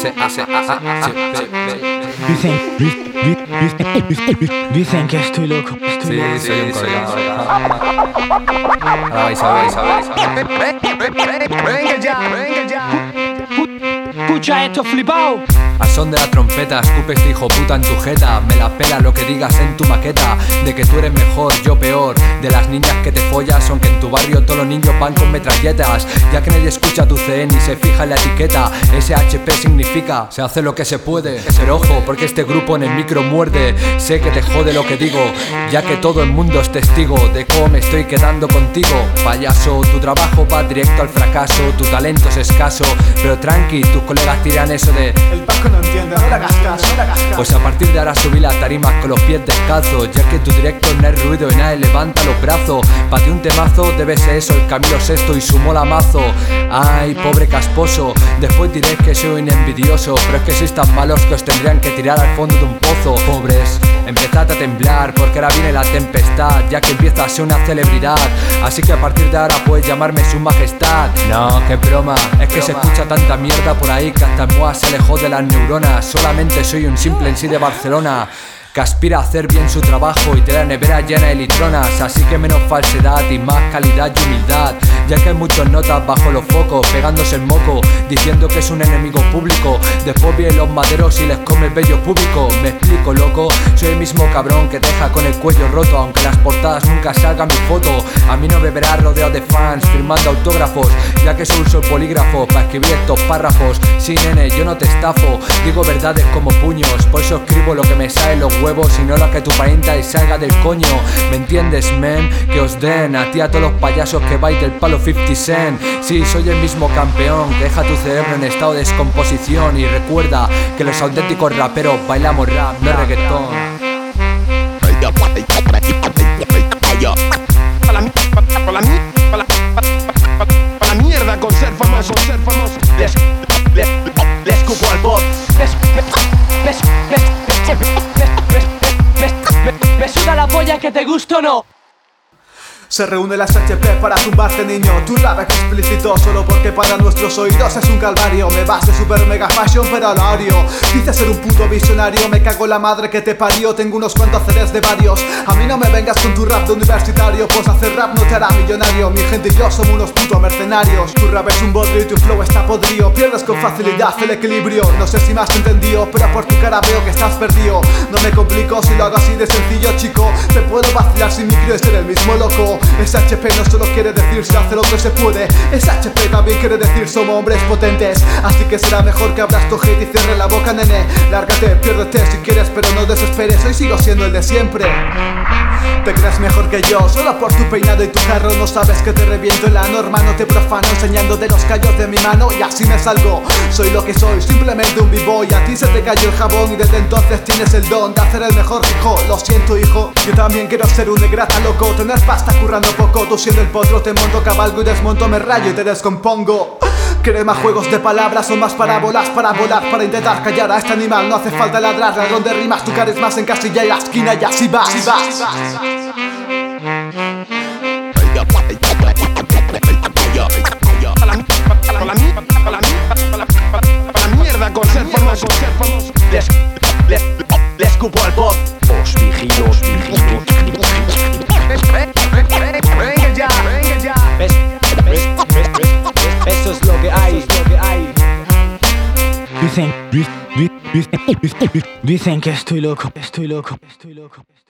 Dicen que estoy loco. Sí, soy un colgado. Ahora vais a ver. Venga ya. Escucha esto, flipao. Al son de la trompeta, escupe este hijo puta en tu jeta. Me la pela lo que digas en tu maqueta. De que tú eres mejor, yo peor. De las niñas que te follas, aunque en tu barrio todos los niños van con metralletas. Ya que nadie escucha tu CN ni se fija en la etiqueta. SHP significa, se hace lo que se puede. Pero ojo, porque este grupo en el micro muerde. Sé que te jode lo que digo, ya que todo el mundo es testigo de cómo me estoy quedando contigo. Payaso, tu trabajo va directo al fracaso. Tu talento es escaso, pero tranqui, tus colegas tiran eso de el Paco no entiende, no le hagas caso. Pues a partir de ahora subí las tarimas con los pies descalzos. Ya que tu directo no hay ruido y nadie levanta los brazos. Pa' ti un temazo debe ser eso, el Camilo Sesto y su mola mazo. Ay, pobre casposo, después diréis que soy un envidioso. Pero es que sois tan malos que os tendrían que tirar al fondo de un pozo. Pobres, empezad a temblar porque ahora viene la tempestad. Ya que empieza a ser una celebridad, así que a partir de ahora puedes llamarme su majestad. No, qué broma, es que se escucha tanta mierda por ahí que hasta Moa se alejó de las neuronas. Solamente soy un simple en sí de Barcelona que aspira a hacer bien su trabajo y de la nevera llena de litronas. Así que menos falsedad y más calidad y humildad. Ya que hay muchos notas bajo los focos pegándose el moco, diciendo que es un enemigo público. Después vienen los maderos y les come el vello público. Me explico, loco, soy el mismo cabrón que deja con el cuello roto. Aunque en las portadas nunca salga mi foto, a mí no me verás rodeado de fans firmando autógrafos. Ya que solo uso el bolígrafo para escribir estos párrafos. Sí, nene, yo no te estafo, digo verdades como puños. Por eso escribo lo que me sale los huevos y no lo que tu parienta y salga del coño. ¿Me entiendes, men? Que os den a ti a todos los payasos que vais del palo 50 Cent. Sí, soy el mismo campeón que deja tu cerebro en estado de descomposición. Y recuerda que los auténticos raperos bailamos rap, no reggaetón. Pa' la mierda con ser famoso. Les cupo al pop. Me suda la polla que te gusta o no. Se reúne las HP para tumbarte, niño. Tu rap es explícito solo porque para nuestros oídos es un calvario. Me vas de super mega fashion pero al horario. Dices ser un puto visionario, me cago en la madre que te parió. Tengo unos cuantos CDs de varios. A mí no me vengas con tu rap de universitario, pues hacer rap no te hará millonario. Mi gente y yo somos unos putos mercenarios. Tu rap es un bodrio y tu flow está podrido. Pierdes con facilidad el equilibrio. No sé si me has entendido, pero por tu cara veo que estás perdido. No me complico si lo hago así de sencillo, chico. Te puedo vacilar sin micro y ser el mismo loco. SHP no solo quiere decir se hace lo que se puede. SHP también quiere decir somos hombres potentes. Así que será mejor que abras tu hate y cierre la boca, nene. Lárgate, piérdete si quieres, pero no desesperes. Hoy sigo siendo el de siempre. Te crees mejor que yo, solo por tu peinado y tu carro. No sabes que te reviento en la norma, no te profano enseñando de los callos de mi mano. Y así me salgo, soy lo que soy, simplemente un b-boy. A ti se te cayó el jabón y desde entonces tienes el don de hacer el mejor hijo. Lo siento, hijo, yo también quiero ser un negrata loco. Tener pasta currando poco, tú siendo el potro te monto, cabalgo y desmonto, me rayo y te descompongo. ¿Quieres más juegos de palabras o más parábolas para volar? Para intentar callar a este animal no hace falta ladrar. Ladrón de rimas, tu carisma se encasilla en la esquina y así vas. Pa' la mierda con ser famoso. Les cupo al pop. Os vigilo. Venga ya. Eso es lo que hay. Dicen que estoy loco.